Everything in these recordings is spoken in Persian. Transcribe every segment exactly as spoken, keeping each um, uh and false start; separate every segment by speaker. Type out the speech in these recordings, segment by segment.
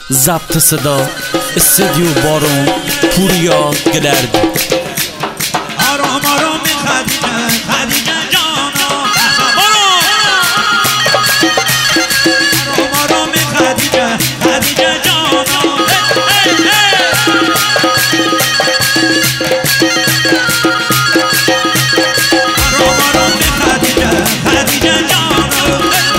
Speaker 1: ضبط صدا استدیو بارون پوریا گلرد.
Speaker 2: آرام آرام خدیجه خدیجه جانا آرام آرام خدیجه خدیجه جانا آرام آرام خدیجه خدیجه جانا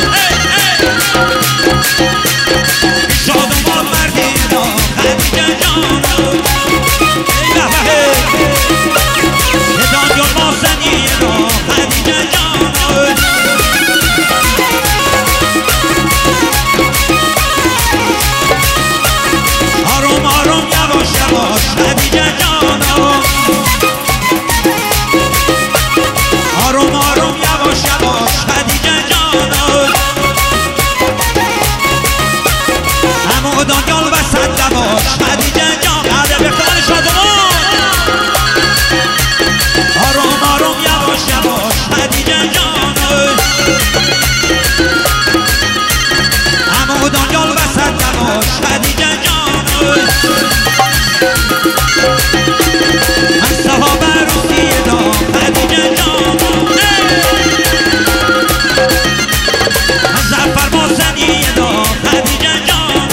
Speaker 2: شادمان مردی را خدیجه جانا آروم آروم یواش یواش خدیجه جانا آروم آروم یواش یواش خدیجه جانا همو دانیال وسط لباش خدیجه جان عده بختان شادمان آروم آروم یواش یواش خدیجه جانا همو دانیال وسط لباش خدیجه جانا من صحابه روزی دا خدیجه جانا من زفر ماسنی دا خدیجه جانا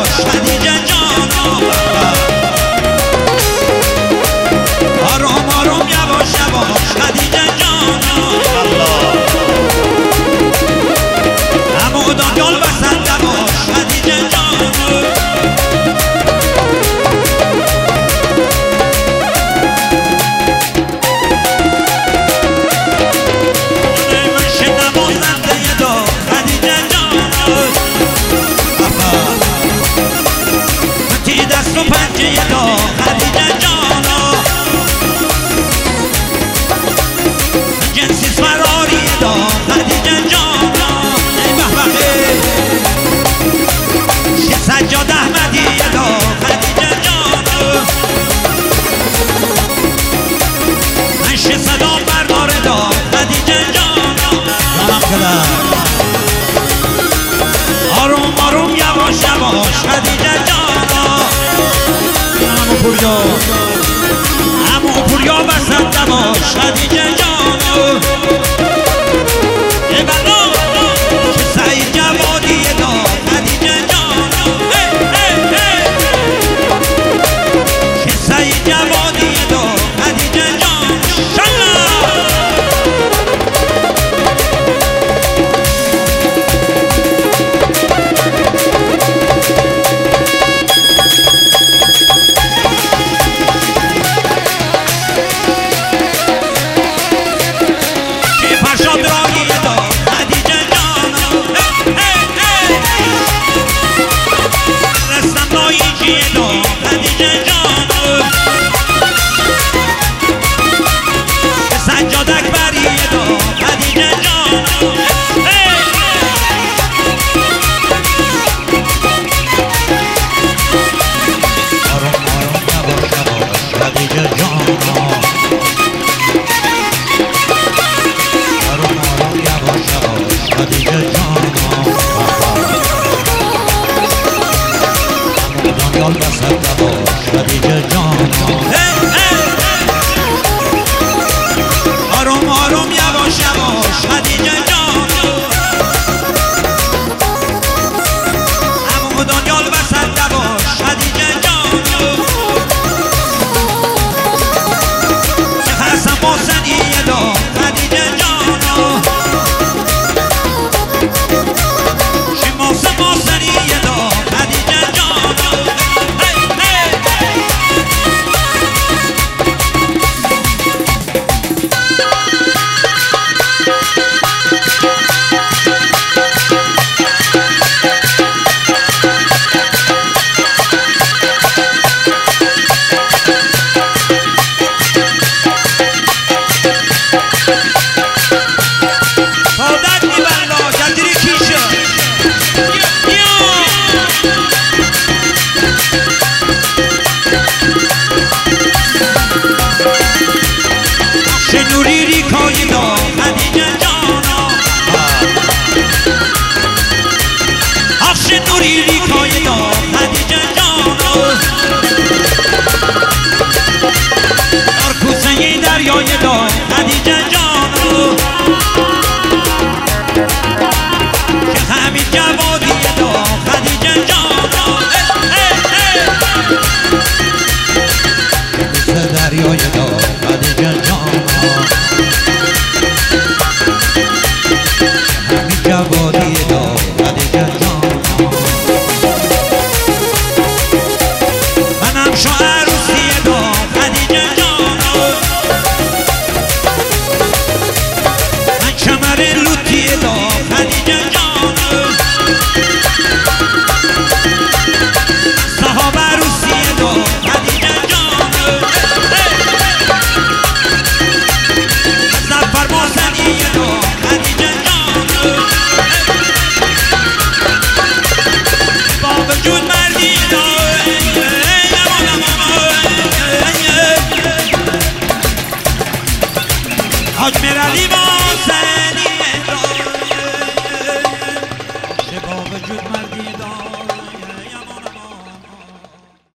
Speaker 2: باش خدیجه جانا آروم آروم یواش یواش خدیجه جانا اما دانیال بسنده باش خدیجه جانا دست و پنجه دا خدیجه جانا جنسی فراری دا خدیجه جانا ای بحبقه شه سجاد احمدی دا خدیجه جانا من شه صدا بردار دا خدیجه جانا جانم کدر آروم آروم یواش یواش خدیجه جانا امو پوریا امو پوریا بسنده باش خدیجه جانا ای بلا چه سعید جوادی دا خدیجه جانا چه سعید جوادی دا خدیجه جانا شلا آروم آروم یواش یواش خدیجه جانا امو دانیال بسنده باش خدیجه جانا چه حسن باسنی دا خدیجه جانا چه ماسه باسنی دا خدیجه جانا نوری ریکای دا خدیجه جانا افش نوری ریکای دا خدیجه جانا نارکوسه دریای دا خدیجه جانا که همین جوادی دا خدیجه جانا نارکوسه دریای دا خدیجه جانا جوادی دا خدیجه جانا منم شو عروسی دا خدیجه جانا من کمر لوتی دا خدیجه جانا صحاب عروسی دا خدیجه جانا زفر مازنی دا خدیجه جانا با وجود مردی دا حاج میرعلی واسه